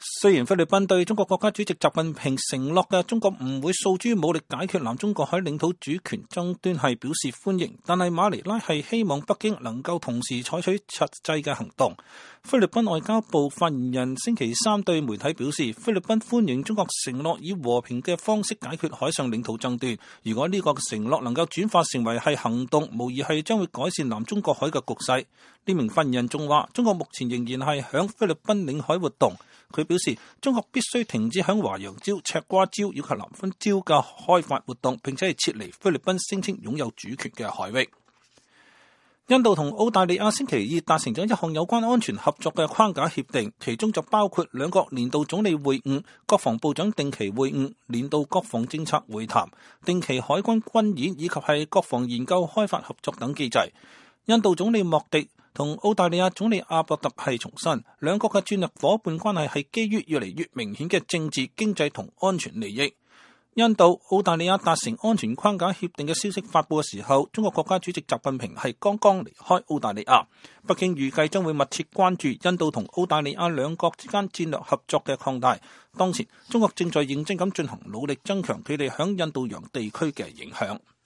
雖然菲律賓對中國國家主席習近平承諾嘅中國唔會訴諸武力解決南中國海領土主權爭端係表示歡迎，但係馬尼拉係希望北京能夠同時採取實際嘅行動。菲律賓外交部發言人星期三對媒體表示，菲律賓歡迎中國承諾以和平嘅方式解決海上領土爭端。如果呢個承諾能夠轉化成為係行動，無疑係將會改善南中國海嘅局勢。呢名發言人仲話，中國目前仍然係響菲律賓領海活動。佢表示，中國必須停止響華陽礁、赤瓜礁以及南分礁嘅開發活動，並且係撤離菲律賓聲稱擁有主權嘅海域。印度同澳大利亞星期二達成咗一項有關安全合作嘅框架協定，其中就包括兩國年度總理會晤、國防部長定期會晤、年度國防政策會談、定期海軍軍演以及係國防研究開發合作等機制。印度總理莫迪同澳大利亞總理阿博特係重申，兩國嘅戰略夥伴關係係基於越嚟越明顯嘅政治、經濟同安全利益。印度、澳大利亞達成安全框架協定嘅消息發佈嘅時候，中國國家主席習近平係剛剛離開澳大利亞。北京預計將會密切關注印度同澳大利亞兩國之間戰略合作嘅擴大。當前，中國正在認真咁進行努力，增強佢哋響印度洋地區嘅影響。